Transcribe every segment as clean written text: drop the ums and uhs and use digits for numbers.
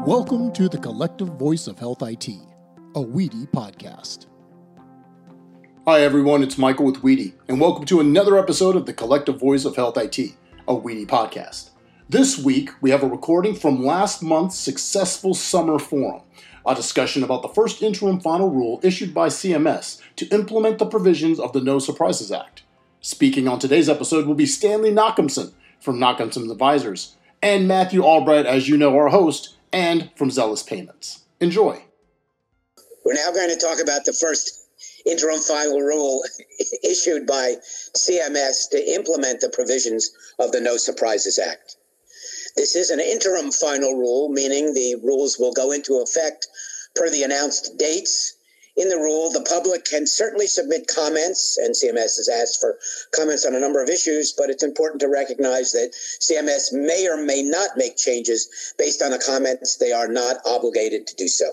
Welcome to the Collective Voice of Health IT, a Weedy podcast. Hi everyone, it's Michael with Weedy, and welcome to another episode of the Collective Voice of Health IT, a Weedy podcast. This week, we have a recording from last month's successful summer forum, a discussion about the first interim final rule issued by CMS to implement the provisions of the No Surprises Act. Speaking on today's episode will be Stanley Nachimson from Nachimson Advisors, and Matthew Albright, as you know, our host, and from Zealous Payments. Enjoy. We're now going to talk about the first interim final rule issued by CMS to implement the provisions of the No Surprises Act. This is an interim final rule, meaning the rules will go into effect per the announced dates. In the rule, the public can certainly submit comments, and CMS has asked for comments on a number of issues, but it's important to recognize that CMS may or may not make changes based on the comments. They are not obligated to do so.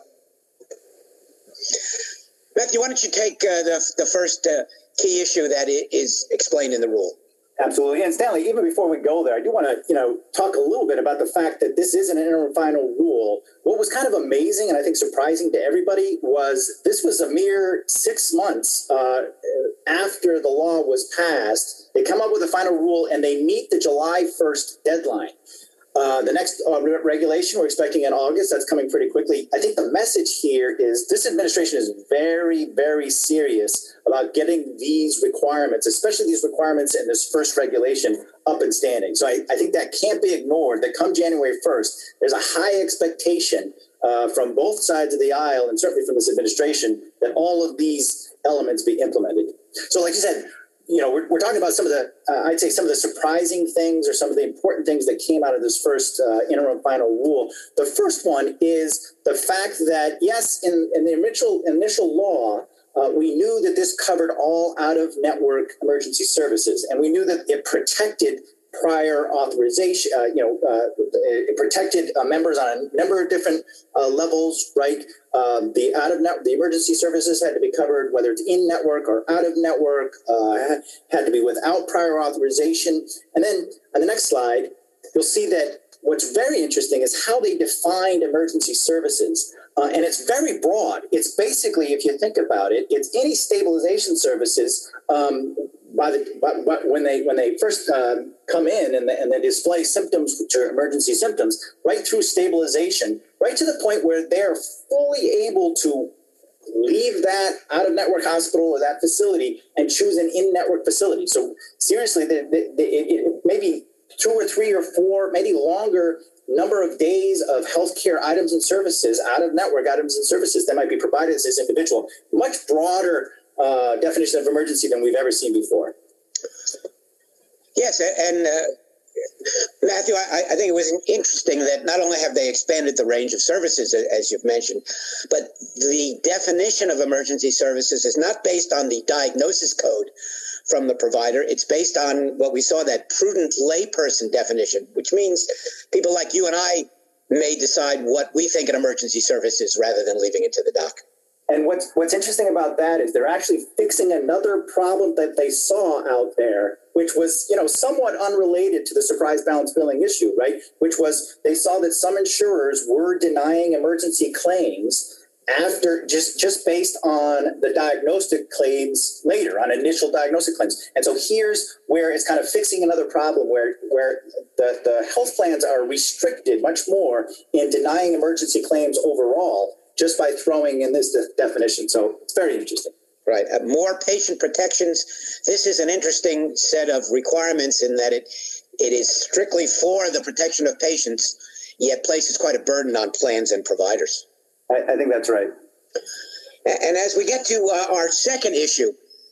Matthew, why don't you take the first key issue that is explained in the rule? Absolutely. And Stanley, even before we go there, I do want to, talk a little bit about the fact that this is an interim final rule. What was kind of amazing and I think surprising to everybody was this was a mere 6 months after the law was passed. They come up with a final rule and they meet the July 1st deadline. The next regulation we're expecting in August, that's coming pretty quickly. I think the message here is this administration is very, very serious about getting these requirements, especially these requirements in this first regulation, up and standing. So I think that can't be ignored, that come January 1st, there's a high expectation from both sides of the aisle and certainly from this administration that all of these elements be implemented. So like you said, we're talking about some of the, I'd say some of the surprising things or some of the important things that came out of this first interim final rule. The first one is the fact that, yes, in the initial law, we knew that this covered all out-of-network emergency services, and we knew that it protected prior authorization, it protected members on a number of different levels, right? The emergency services had to be covered, whether it's in-network or out-of-network, had to be without prior authorization. And then on the next slide, you'll see that what's very interesting is how they defined emergency services. And it's very broad. It's basically, if you think about it, it's any stabilization services when they first come in and they display symptoms, which are emergency symptoms, right through stabilization, right to the point where they're fully able to leave that out-of-network hospital or that facility and choose an in-network facility. So seriously, it maybe 2 or 3 or 4, maybe longer number of days of healthcare items and services, out-of-network items and services that might be provided to this individual. Much broader definition of emergency than we've ever seen before. Yes, and Matthew, I think it was interesting that not only have they expanded the range of services, as you've mentioned, but the definition of emergency services is not based on the diagnosis code from the provider. It's based on what we saw, that prudent layperson definition, which means people like you and I may decide what we think an emergency service is rather than leaving it to the doc. And what's interesting about that is they're actually fixing another problem that they saw out there, which was, somewhat unrelated to the surprise balance billing issue, right? Which was they saw that some insurers were denying emergency claims after just based on the diagnostic claims later, on initial diagnostic claims. And so here's where it's kind of fixing another problem where the health plans are restricted much more in denying emergency claims overall, just by throwing in this definition. So it's very interesting. Right. More patient protections. This is an interesting set of requirements in that it is strictly for the protection of patients, yet places quite a burden on plans and providers. I think that's right. And as we get to our second issue,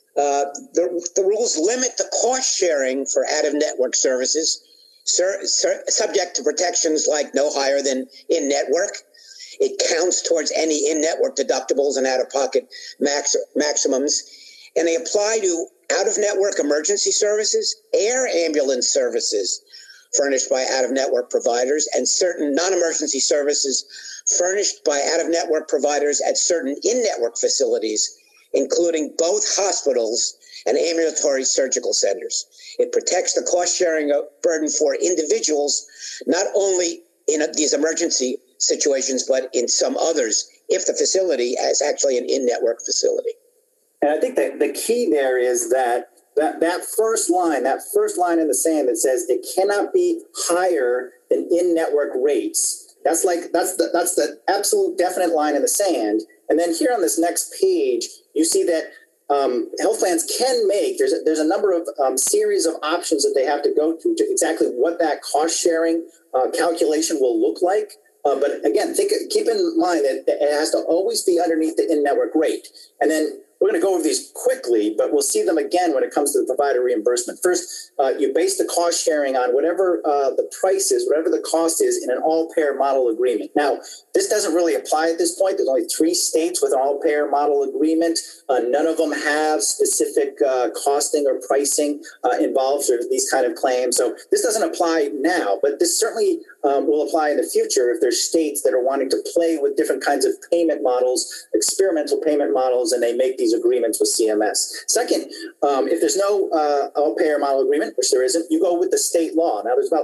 the rules limit the cost sharing for out-of-network services, subject to protections like no higher than in-network. It counts towards any in-network deductibles and out-of-pocket maximums, and they apply to out-of-network emergency services, air ambulance services furnished by out-of-network providers, and certain non-emergency services furnished by out-of-network providers at certain in-network facilities, including both hospitals and ambulatory surgical centers. It protects the cost-sharing burden for individuals, not only in these emergency situations, but in some others, if the facility is actually an in-network facility. And I think that the key there is that first line in the sand that says it cannot be higher than in-network rates. That's the absolute definite line in the sand. And then here on this next page, you see that health plans can make, there's a number of series of options that they have to go through to exactly what that cost sharing calculation will look like. But again, keep in mind that it has to always be underneath the in-network rate. And then we're going to go over these quickly, but we'll see them again when it comes to the provider reimbursement. First, you base the cost sharing on whatever the price is, whatever the cost is in an all-payer model agreement. Now, this doesn't really apply at this point. There's only 3 states with an all-payer model agreement. None of them have specific costing or pricing involved for these kind of claims. So this doesn't apply now, but this certainly will apply in the future if there's states that are wanting to play with different kinds of payment models, experimental payment models, and they make these agreements with CMS. Second, if there's no all-payer model agreement, which there isn't, you go with the state law. Now, there's about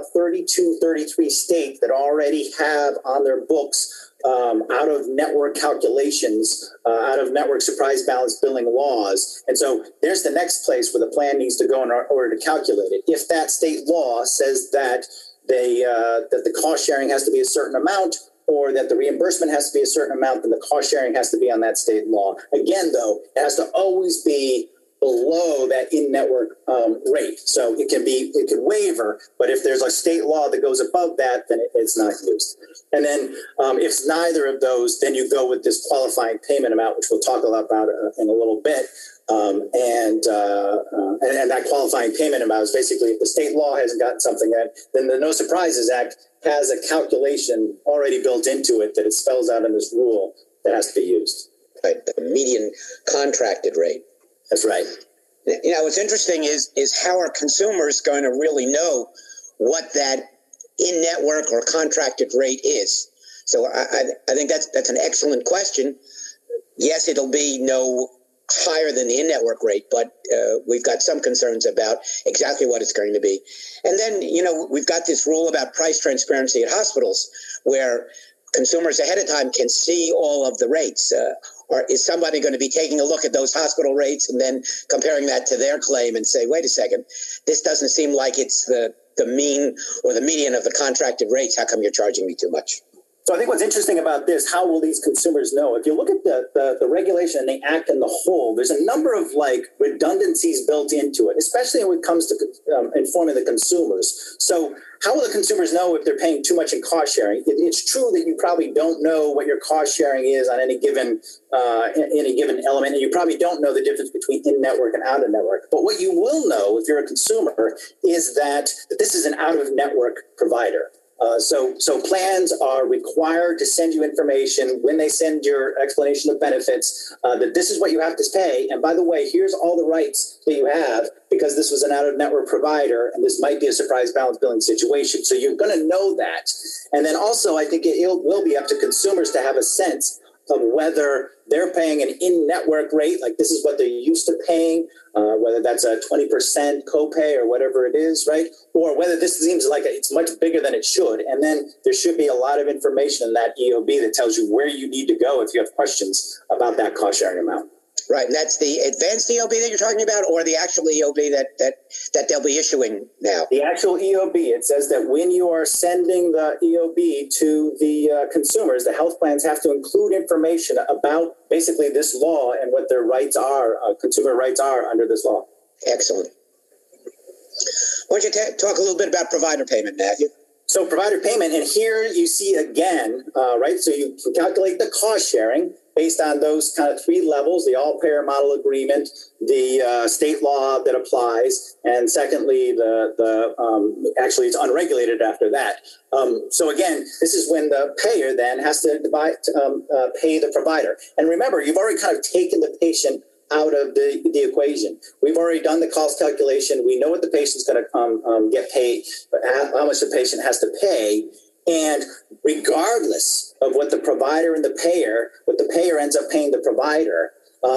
33 states that already have on their books out-of-network calculations, out-of-network surprise balance billing laws. And so there's the next place where the plan needs to go in order to calculate it. If that state law says that that the cost sharing has to be a certain amount, or that the reimbursement has to be a certain amount, then the cost sharing has to be on that state law. Again, though, it has to always be below that in-network rate. So it can waiver, but if there's a state law that goes above that, then it's not used. And then if it's neither of those, then you go with this qualifying payment amount, which we'll talk a lot about in a little bit. And that qualifying payment amount is basically if the state law hasn't gotten something, then the No Surprises Act has a calculation already built into it that it spells out in this rule that has to be used. Right, the median contracted rate. That's right. You know, what's interesting is how are consumers going to really know what that in-network or contracted rate is? So I think that's an excellent question. Yes, it'll be no higher than the in-network rate, but we've got some concerns about exactly what it's going to be. And then, you know, we've got this rule about price transparency at hospitals where consumers ahead of time can see all of the rates. Or is somebody going to be taking a look at those hospital rates and then comparing that to their claim and say, wait a second, this doesn't seem like it's the mean or the median of the contracted rates. How come you're charging me too much? So I think what's interesting about this, how will these consumers know? If you look at the regulation and the act in the whole, there's a number of redundancies built into it, especially when it comes to informing the consumers. So how will the consumers know if they're paying too much in cost sharing? It's true that you probably don't know what your cost sharing is on any given element, and you probably don't know the difference between in-network and out-of-network. But what you will know if you're a consumer is that this is an out-of-network provider. So plans are required to send you information when they send your explanation of benefits that this is what you have to pay. And by the way, here's all the rights that you have because this was an out-of-network provider and this might be a surprise balance billing situation. So you're going to know that. And then also I think it will be up to consumers to have a sense of whether they're paying an in-network rate, like this is what they're used to paying, whether that's a 20% copay or whatever it is, right? Or whether this seems like it's much bigger than it should. And then there should be a lot of information in that EOB that tells you where you need to go if you have questions about that cost sharing amount. Right, and that's the advanced EOB that you're talking about, or the actual EOB that they'll be issuing now? The actual EOB. It says that when you are sending the EOB to the consumers, the health plans have to include information about basically this law and what their rights are, consumer rights are under this law. Excellent. Why don't you talk a little bit about provider payment, Matthew? So provider payment, and here you see again, right, so you can calculate the cost sharing based on those kind of 3 levels, the all-payer model agreement, the state law that applies, and secondly, actually it's unregulated after that. So again, this is when the payer then has to pay the provider. And remember, you've already kind of taken the patient out of the equation. We've already done the cost calculation. We know what the patient's going to get paid, but how much the patient has to pay. And regardless of what the provider and the payer ends up paying the provider,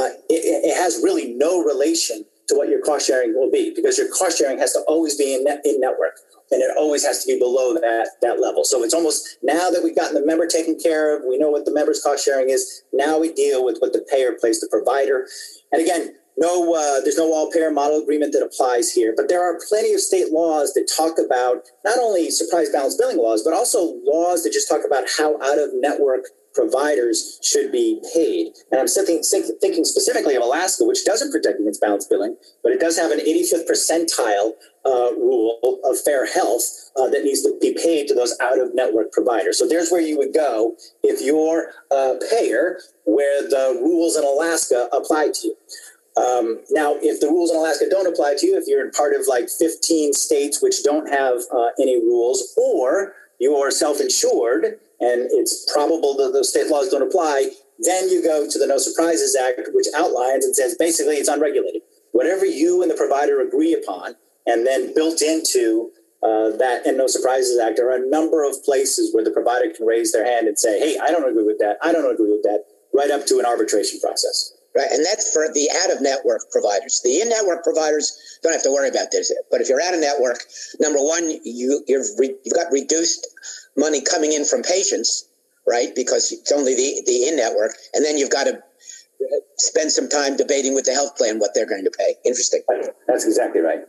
it has really no relation to what your cost sharing will be, because your cost sharing has to always be in network. and it always has to be below that level. So it's almost, now that we've gotten the member taken care of, we know what the member's cost sharing is, now we deal with what the payer plays the provider. And again, there's no all-payer model agreement that applies here, but there are plenty of state laws that talk about not only surprise balance billing laws, but also laws that just talk about how out-of-network providers should be paid. And I'm thinking specifically of Alaska, which doesn't protect against balance billing, but it does have an 85th percentile rule of fair health that needs to be paid to those out-of-network providers. So there's where you would go if you're a payer where the rules in Alaska apply to you. Now, if the rules in Alaska don't apply to you, if you're in part of like 15 states which don't have any rules, or you are self-insured and it's probable that those state laws don't apply, then you go to the No Surprises Act, which outlines and says basically it's unregulated. Whatever you and the provider agree upon, and then built into that and No Surprises Act are a number of places where the provider can raise their hand and say, hey, I don't agree with that, I don't agree with that, right up to an arbitration process. Right, and that's for the out-of-network providers. The in-network providers don't have to worry about this. But if you're out-of-network, number one, you've got reduced money coming in from patients, right, because it's only the in-network, and then you've got to spend some time debating with the health plan what they're going to pay. Interesting. That's exactly right.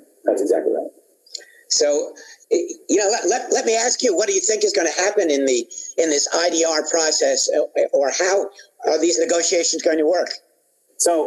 So, let me ask you, what do you think is going to happen in this IDR process, or how are these negotiations going to work? So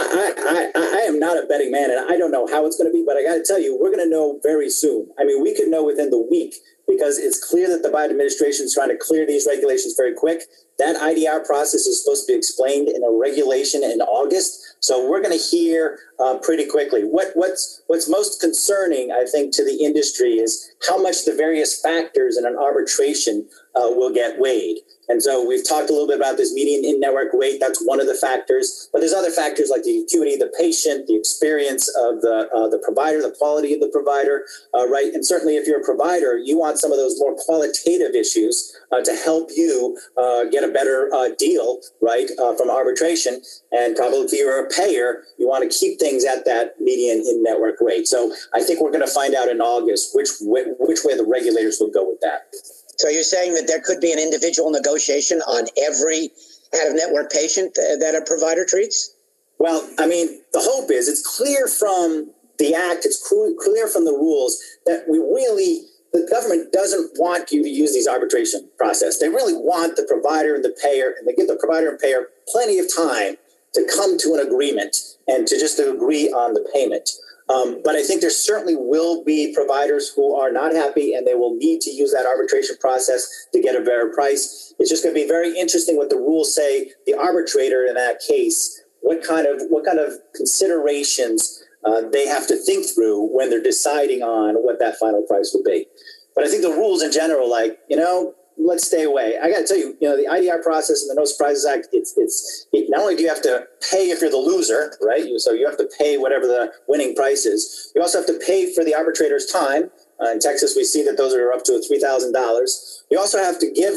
I am not a betting man, and I don't know how it's going to be, but I got to tell you, we're going to know very soon. I mean, we could know within the week, because it's clear that the Biden administration is trying to clear these regulations very quick. That IDR process is supposed to be explained in a regulation in August. So we're going to hear pretty quickly. What's most concerning, I think, to the industry is how much the various factors in an arbitration will get weighed. And so we've talked a little bit about this median in-network rate. That's one of the factors. But there's other factors like the acuity of the patient, the experience of the provider, the quality of the provider, right? And certainly if you're a provider, you want some of those more qualitative issues to help you get a better deal, right, from arbitration. And probably if you're a payer, you want to keep things at that median in-network rate. So I think we're going to find out in August which way the regulators will go with that. So you're saying that there could be an individual negotiation on every out-of-network patient that a provider treats? Well, I mean, the hope is it's clear from the act, it's clear from the rules that the government doesn't want you to use these arbitration process. They really want the provider and the payer, and they give the provider and payer plenty of time to come to an agreement and to just agree on the payment. But I think there certainly will be providers who are not happy, and they will need to use that arbitration process to get a better price. It's just going to be very interesting what the rules say. The arbitrator in that case, what kind of considerations they have to think through when they're deciding on what that final price will be. But I think the rules in general, let's stay away. I got to tell you, the IDR process and the No Surprises Act, not only do you have to pay if you're the loser, right? So you have to pay whatever the winning price is. You also have to pay for the arbitrator's time. In Texas, we see that those are up to $3,000. You also have to give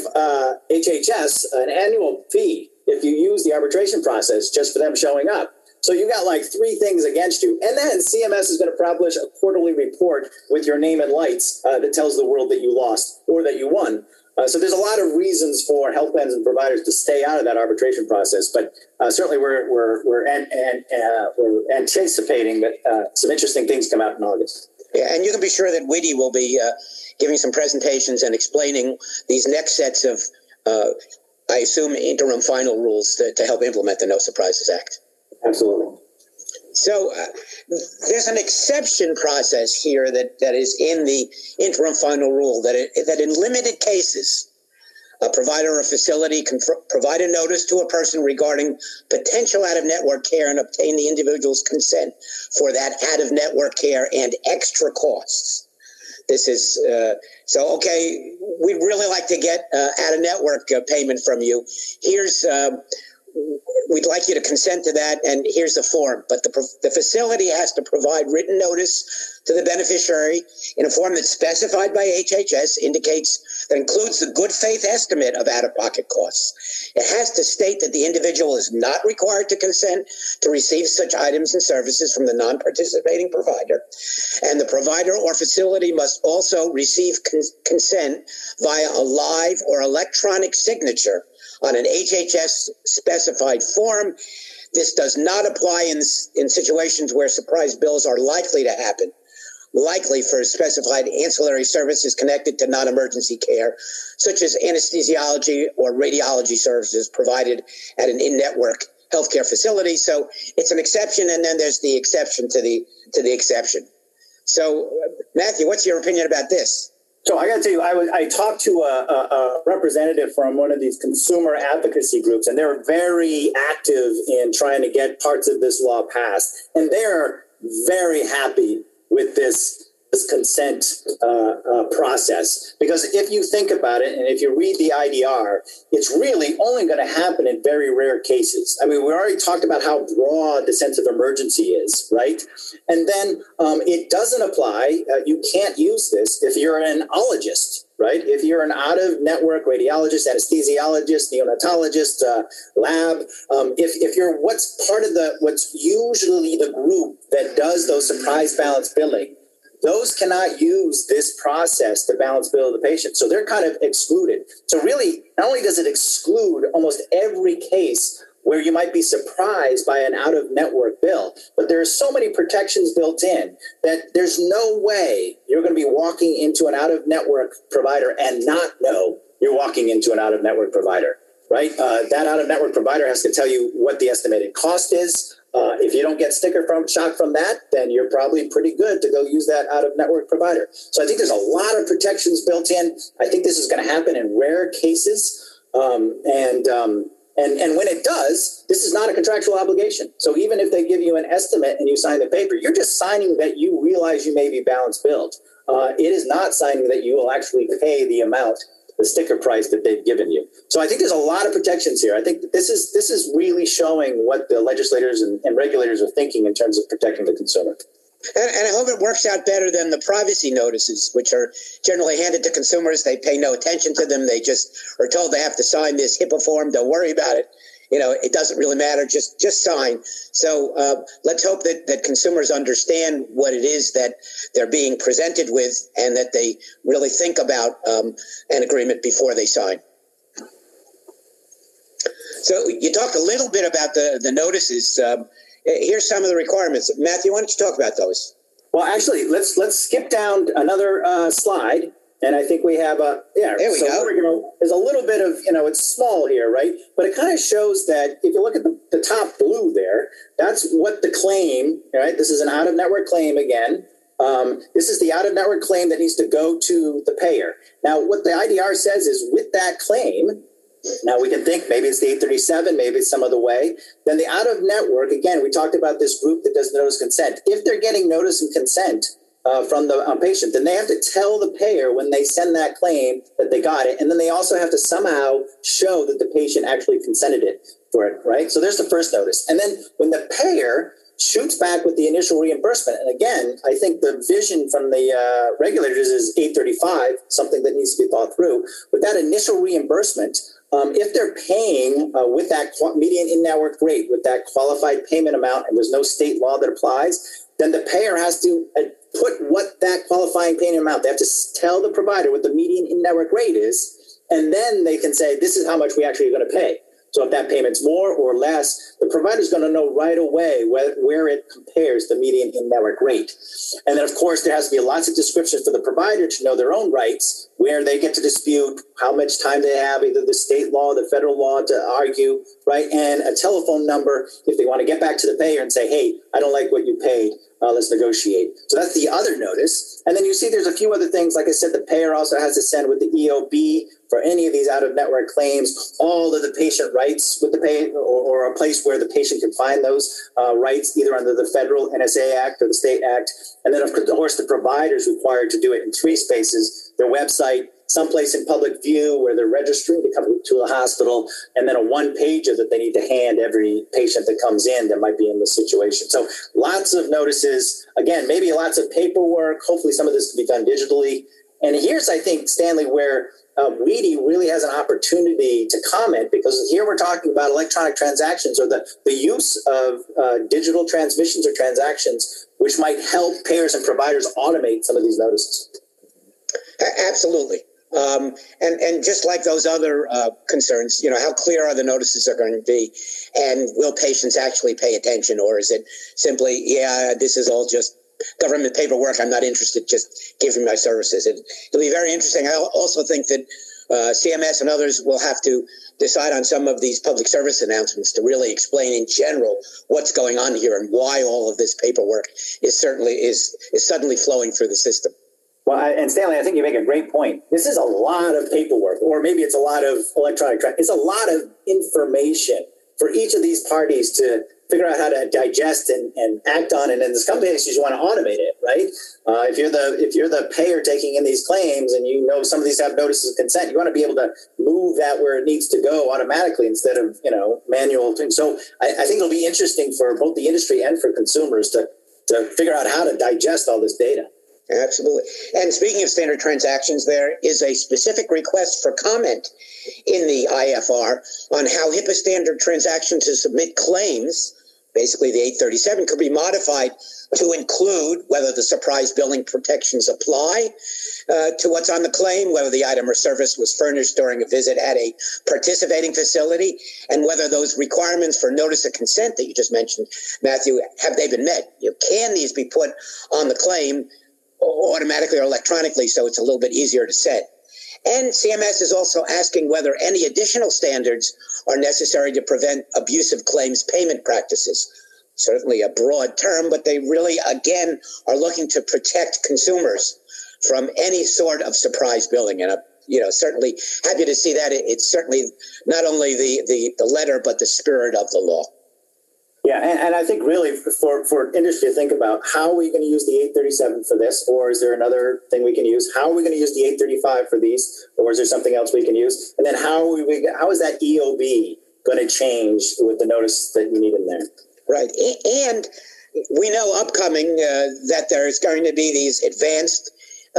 HHS an annual fee if you use the arbitration process just for them showing up. So you got like three things against you. And then CMS is going to publish a quarterly report with your name and lights that tells the world that you lost or that you won. So there's a lot of reasons for health plans and providers to stay out of that arbitration process, but certainly we're anticipating that some interesting things come out in August. Yeah, and you can be sure that Wheaty will be giving some presentations and explaining these next sets of, I assume, interim final rules to help implement the No Surprises Act. Absolutely. So there's an exception process here that is in the interim final rule that in limited cases, a provider or facility can provide a notice to a person regarding potential out-of-network care and obtain the individual's consent for that out-of-network care and extra costs. This is we'd really like to get out-of-network payment from you. Here's we'd like you to consent to that, and here's the form. But the facility has to provide written notice to the beneficiary in a form that's specified by HHS, indicates that includes the good faith estimate of out-of-pocket costs. It has to state that the individual is not required to consent to receive such items and services from the non-participating provider. And the provider or facility must also receive consent via a live or electronic signature on an HHS specified form. This does not apply in situations where surprise bills are likely to happen, likely for specified ancillary services connected to non-emergency care, such as anesthesiology or radiology services provided at an in-network healthcare facility. So it's an exception, and then there's the exception to the exception. So, Matthew, what's your opinion about this? So I got to tell you, I talked to a representative from one of these consumer advocacy groups, and they're very active in trying to get parts of this law passed. And they're very happy with this consent process, because if you think about it, and if you read the IDR, it's really only going to happen in very rare cases. I mean, we already talked about how broad the sense of emergency is, right? And then it doesn't apply. You can't use this if you're an ologist, right? If you're an out-of-network radiologist, anesthesiologist, neonatologist, lab, if you're what's usually the group that does those surprise balance billing, those cannot use this process to balance bill the patient. So they're kind of excluded. So really, not only does it exclude almost every case where you might be surprised by an out-of-network bill, but there are so many protections built in that there's no way you're going to be walking into an out-of-network provider and not know you're walking into an out-of-network provider, right? That out-of-network provider has to tell you what the estimated cost is. If you don't get shock from that, then you're probably pretty good to go use that out-of-network provider. So I think there's a lot of protections built in. I think this is going to happen in rare cases. And when it does, this is not a contractual obligation. So even if they give you an estimate and you sign the paper, you're just signing that you realize you may be balance billed. It is not signing that you will actually pay the amount, the sticker price that they've given you. So I think there's a lot of protections here. I think this is really showing what the legislators and regulators are thinking in terms of protecting the consumer. And I hope it works out better than the privacy notices, which are generally handed to consumers. They pay no attention to them. They just are told they have to sign this HIPAA form. Don't worry about it. You know, it doesn't really matter. Just sign. So let's hope that consumers understand what it is that they're being presented with, and that they really think about an agreement before they sign. So you talked a little bit about the notices. Here's some of the requirements. Matthew, why don't you talk about those? Well, actually, let's skip down another slide. And I think we have there we go. There's a little bit of, it's small here, right? But it kind of shows that if you look at the top blue there, that's what the claim, right? This is an out-of-network claim again. This is the out-of-network claim that needs to go to the payer. Now, what the IDR says is with that claim, now we can think maybe it's the 837, maybe it's some other way. Then the out-of-network, again, we talked about this group that does notice consent. If they're getting notice and consent from the patient, then they have to tell the payer when they send that claim that they got it. And then they also have to somehow show that the patient actually consented for it, right? So there's the first notice. And then when the payer shoots back with the initial reimbursement, and again, I think the vision from the regulators is 835, something that needs to be thought through. With that initial reimbursement, if they're paying with that median in-network rate, with that qualified payment amount, and there's no state law that applies, then the payer has to put what that qualifying payment amount. They have to tell the provider what the median in-network rate is, and then they can say, this is how much we actually are going to pay. So if that payment's more or less, the provider's going to know right away where it compares the median in-network rate. And then, of course, there has to be lots of descriptions for the provider to know their own rights, where they get to dispute how much time they have, either the state law, the federal law to argue, right? And a telephone number if they want to get back to the payer and say, hey, I don't like what you paid. Let's negotiate. So that's the other notice. And then you see there's a few other things. Like I said, the payer also has to send with the EOB for any of these out-of-network claims, all of the patient rights with the patient, or a place where the patient can find those rights, either under the federal NSA Act or the state act. And then, of course, the provider is required to do it in 3 spaces: their website, someplace in public view where they're registering to come to a hospital, and then a one-pager that they need to hand every patient that comes in that might be in this situation. So lots of notices. Again, maybe lots of paperwork. Hopefully some of this can be done digitally. And here's, I think, Stanley, where WEDI really has an opportunity to comment, because here we're talking about electronic transactions, or the use of digital transmissions or transactions, which might help payers and providers automate some of these notices. Absolutely. And just like those other concerns, how clear are the notices are going to be, and will patients actually pay attention, or is it simply, this is all just government paperwork, I'm not interested, just give me my services. It'll be very interesting. I also think that CMS and others will have to decide on some of these public service announcements to really explain in general what's going on here and why all of this paperwork is suddenly flowing through the system. Well, and Stanley, I think you make a great point. This is a lot of paperwork, or maybe it's a lot of electronic. It's a lot of information for each of these parties to figure out how to digest and act on. And in some cases, you want to automate it, right? If you're the payer taking in these claims, and some of these have notices of consent, you want to be able to move that where it needs to go automatically instead of manual things. So I think it'll be interesting for both the industry and for consumers to figure out how to digest all this data. Absolutely. And speaking of standard transactions, there is a specific request for comment in the IFR on how HIPAA standard transactions to submit claims, basically the 837, could be modified to include whether the surprise billing protections apply to what's on the claim, whether the item or service was furnished during a visit at a participating facility, and whether those requirements for notice of consent that you just mentioned, Matthew, have they been met? Can these be put on the claim automatically or electronically, so it's a little bit easier to set? And CMS is also asking whether any additional standards are necessary to prevent abusive claims payment practices. Certainly a broad term, but they really, again, are looking to protect consumers from any sort of surprise billing. And, certainly happy to see that. It's certainly not only the letter, but the spirit of the law. Yeah, and I think really for industry to think about, how are we going to use the 837 for this, or is there another thing we can use? How are we going to use the 835 for these, or is there something else we can use? And then how is that EOB going to change with the notice that you need in there? Right, and we know upcoming that there's going to be these advanced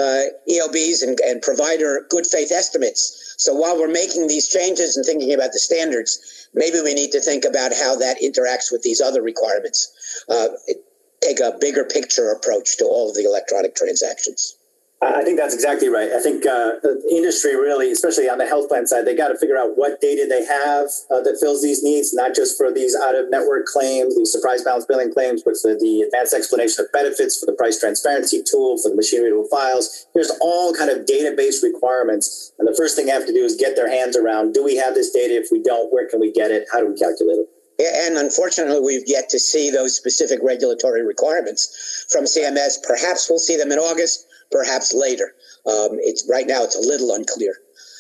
EOBs and provider good faith estimates. So while we're making these changes and thinking about the standards, maybe we need to think about how that interacts with these other requirements. Take a bigger picture approach to all of the electronic transactions. I think that's exactly right. I think the industry really, especially on the health plan side, they got to figure out what data they have that fills these needs, not just for these out-of-network claims, these surprise balance billing claims, but for the advanced explanation of benefits, for the price transparency tool, for the machine-readable files. There's all kind of database requirements. And the first thing they have to do is get their hands around, do we have this data? If we don't, where can we get it? How do we calculate it? And unfortunately, we've yet to see those specific regulatory requirements from CMS. Perhaps we'll see them in August, perhaps later. Right now, it's a little unclear.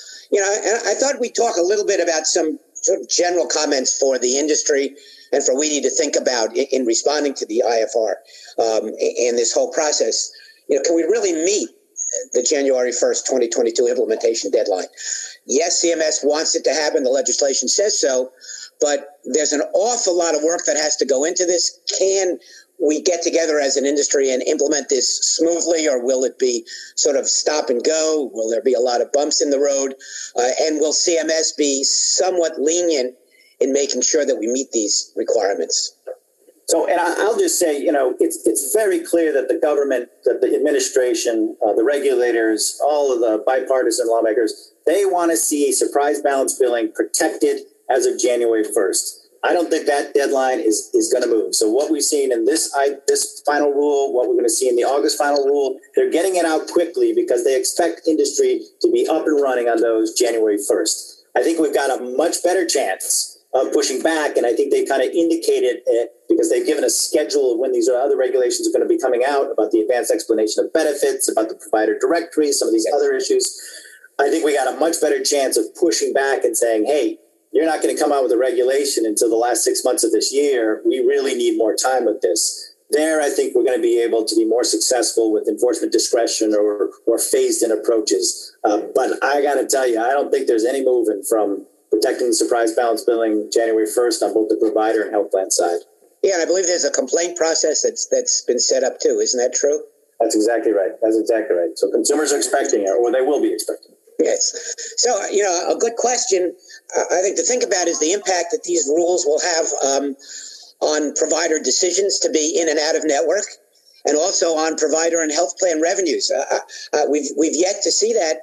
And I thought we'd talk a little bit about some sort of general comments for the industry and for WEDI to think about in responding to the IFR in this whole process. Can we really meet the January 1st, 2022 implementation deadline? Yes, CMS wants it to happen. The legislation says so. But there's an awful lot of work that has to go into this. Can we get together as an industry and implement this smoothly, or will it be sort of stop and go? Will there be a lot of bumps in the road? And will CMS be somewhat lenient in making sure that we meet these requirements? So, and I'll just say, it's very clear that the government, that the administration, the regulators, all of the bipartisan lawmakers, they want to see surprise balance billing protected as of January 1st. I don't think that deadline is going to move. So what we've seen in this final rule, what we're going to see in the August final rule, they're getting it out quickly because they expect industry to be up and running on those January 1st. I think we've got a much better chance of pushing back, and I think they kind of indicated it because they've given a schedule of when these other regulations are going to be coming out about the advanced explanation of benefits, about the provider directory, some of these other issues. I think we got a much better chance of pushing back and saying, hey, you're not going to come out with a regulation until the last 6 months of this year. We really need more time with this. there, I think we're going to be able to be more successful with enforcement discretion or phased-in approaches. But I got to tell you, I don't think there's any moving from protecting the surprise balance billing January 1st on both the provider and health plan side. Yeah, and I believe there's a complaint process that's been set up too. Isn't that true? That's exactly right. So consumers are expecting it, or they will be expecting it. Yes. So, a good question, I think, to think about is the impact that these rules will have on provider decisions to be in and out of network, and also on provider and health plan revenues. We've yet to see that.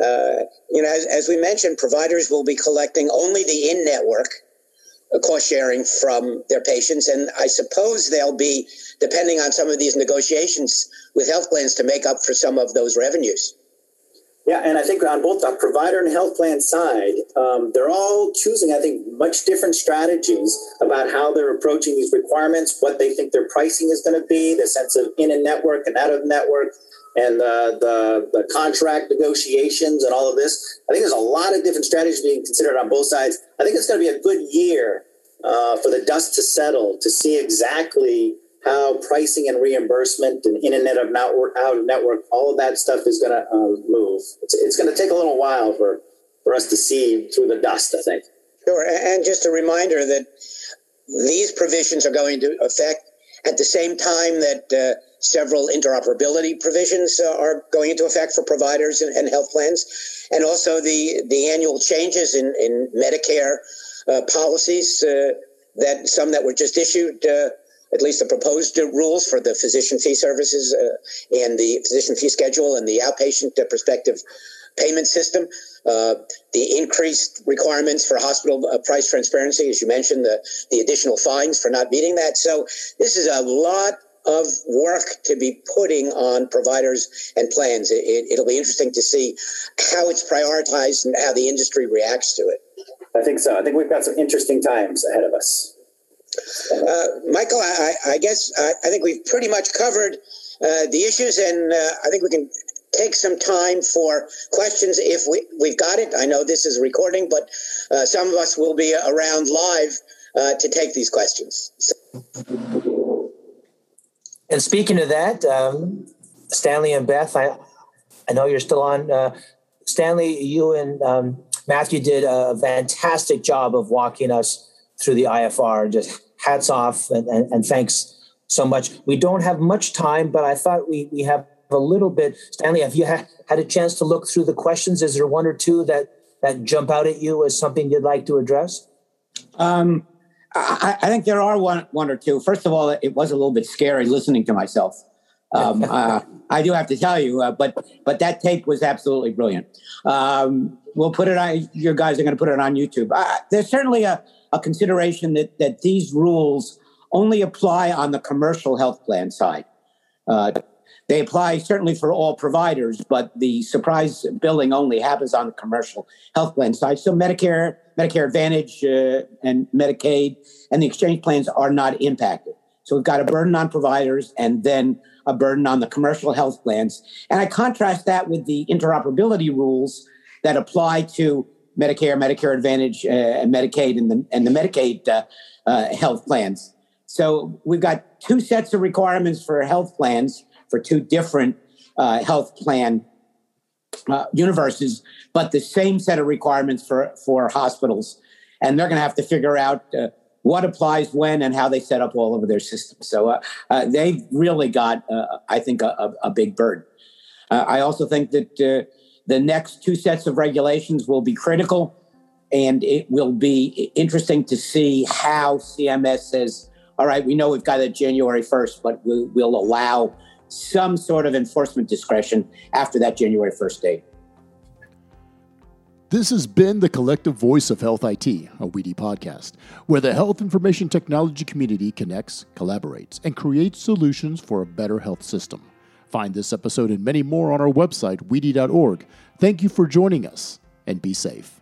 As we mentioned, providers will be collecting only the in-network cost sharing from their patients, and I suppose they'll be depending on some of these negotiations with health plans to make up for some of those revenues. Yeah, and I think on both the provider and health plan side, they're all choosing, I think, much different strategies about how they're approaching these requirements, what they think their pricing is going to be, the sense of in and network and out of network, and the contract negotiations and all of this. I think there's a lot of different strategies being considered on both sides. I think it's going to be a good year for the dust to settle, to see exactly how pricing and reimbursement and in and out of network, all of that stuff is going to move. It's going to take a little while for us to see through the dust, I think. Sure. And just a reminder that these provisions are going to affect at the same time that several interoperability provisions are going into effect for providers and health plans, and also the annual changes in Medicare policies that some that were just issued, at least the proposed rules for the physician fee services and the physician fee schedule and the outpatient prospective payment system, the increased requirements for hospital price transparency, as you mentioned, the additional fines for not meeting that. So this is a lot of work to be putting on providers and plans. It'll be interesting to see how it's prioritized and how the industry reacts to it. I think so. I think we've got some interesting times ahead of us. Michael, I guess I think we've pretty much covered the issues, and I think we can take some time for questions if we've got it. I know this is a recording, but some of us will be around live to take these questions. And speaking of that, Stanley and Beth, I know you're still on. Stanley, you and Matthew did a fantastic job of walking us through the IFR. Just hats off and thanks so much. We don't have much time, but I thought we have a little bit. Stanley, have you had a chance to look through the questions? Is there one or two that jump out at you as something you'd like to address? I think there are one or two. First of all, it was a little bit scary listening to myself. I do have to tell you, but that tape was absolutely brilliant. We'll put it on. Your guys are going to put it on YouTube. There's certainly a consideration that these rules only apply on the commercial health plan side. They apply certainly for all providers, but the surprise billing only happens on the commercial health plan side. So Medicare Advantage, and Medicaid and the exchange plans are not impacted. So we've got a burden on providers and then a burden on the commercial health plans. And I contrast that with the interoperability rules that apply to Medicare, Medicare Advantage, and Medicaid and the Medicaid health plans. So we've got two sets of requirements for health plans for two different health plan universes, but the same set of requirements for hospitals. And they're going to have to figure out what applies when and how they set up all of their systems. So they've really got, I think, a big burden. I also think that the next two sets of regulations will be critical, and it will be interesting to see how CMS says, all right, we know we've got it January 1st, but we'll allow some sort of enforcement discretion after that January 1st date. This has been the collective voice of Health IT, a WEDI podcast, where the health information technology community connects, collaborates, and creates solutions for a better health system. Find this episode and many more on our website, wedi.org. Thank you for joining us, and be safe.